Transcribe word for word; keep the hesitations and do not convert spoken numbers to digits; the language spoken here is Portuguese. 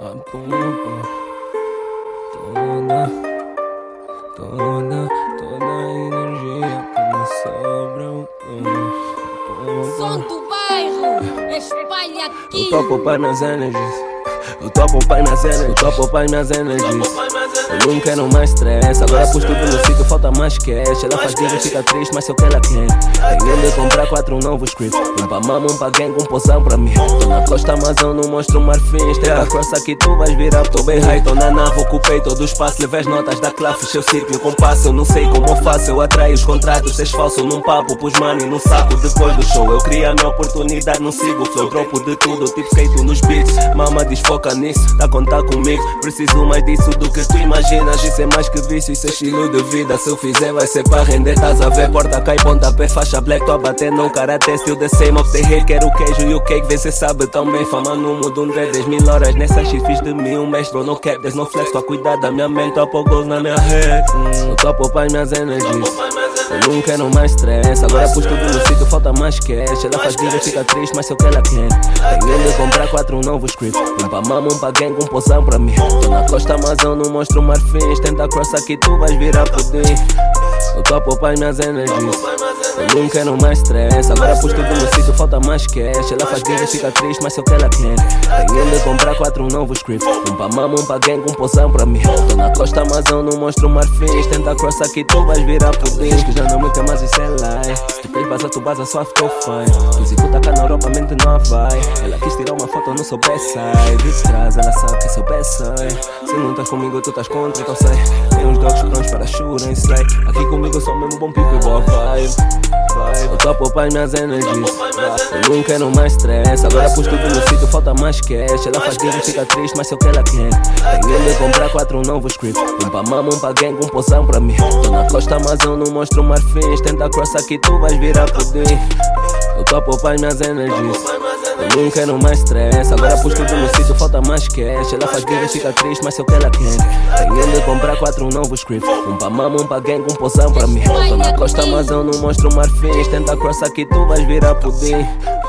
A bomba toda, toda, toda a energia que me sobra. Som do bairro, espalha aqui. Eu topo pai nas energies. Eu topo pai nas energies. Eu topo pai nas energies. Eu não quero mais stress. Agora pus tudo no sítio, falta mais cash. Ela faz dinheiro, fica triste, mas é o que ela quer. Tenho de comprar quatro novos scripts. Um pra mama, um pra gang, um poção pra mim. Tô na costa, mas eu não mostro marfins. Tem a cross aqui, tu vais virar. Tô bem high, tô na nave, ocupei todo o espaço. Levei as notas da clave, fechei o círculo com passo. Eu não sei como eu faço, eu atraio os contratos. Cês falso num papo, pus money no saco. Depois do show, eu crio a minha oportunidade, não sigo o flow. Dropo de tudo, tipo skate nos beats. Mama diz foca nisso, tá a contar comigo. Preciso mais disso do que tu imaginas. Isso é mais que vício, isso é estilo de vida. Se eu fizer vai ser pra render, tás a ver. Porta cai, pontapé, faixa black, tô a bater no karate. Still the same of the hate, quero o queijo e o cake. Vê cê sabe tão bem, fama no mundo, um dread. Dez mil horas nessa shit, fiz de mim um mestre. Bro, no cap, there's no flex, tô a cuidar da minha mente. Topo goals na minha head, eu topo pai minhas energies. Eu não quero mais stress. Agora pus tudo no sítio, falta mais cash. Ela faz dinheiro, fica triste, mas é o que ela quer. Tenho de comprar quatro novos scripts. Um pra mama, um pra gang, um poção pra mim. Tô na costa, mas eu não mostro marfins. Tenta cross aqui, tu vais virar pudim. Eu topo pai minhas energies. Eu não quero mais stress. Agora pus tudo no sítio, falta mais cash. Ela faz dinheiro, fica triste, mas é o que ela quer. Tenho de comprar quatro novos scripts. Um pra mama, um pra gang, um poção pra mim. Tô na costa, mas eu não mostro marfins. Tenta cross aqui, tu vais virar pudim. Que já não me tem mais, isso é lie. Se tu queres baza, tu baza, só ficou fine. Tu executa cá na Europa, mente não vai. Ela quis tirar uma foto no seu best side. De trás, ela sabe que é seu best side. Se não estás comigo, tu estás contra, que eu sei. Tem uns dogs prontos para shooting slay. Aqui comigo eu sou mesmo bom pico e boa vibe. Eu topo pai minhas energies. Eu não quero mais stress. Agora pus tudo no sítio, falta mais cash. Ela faz dinheiro, fica triste, mas é o que ela quer. Tenho de comprar quatro novos scripts. Um pra mama, um pra gang, um poção pra mim. Tô na costa, mas eu não mostro marfins. Tenta cross aqui, tu vais virar pudim. Eu topo pai minhas energies. Eu não quero mais stress. Agora pus tudo no sítio, falta mais cash. Ela faz dinheiro, fica triste, mas é o que ela quer. Tenho de comprar quatro novos scripts. Um pra mama, um pra gang, um poção pra mim. Tô na costa, mas eu não mostro marfins. Tenta cross aqui, tu vais virar pudim.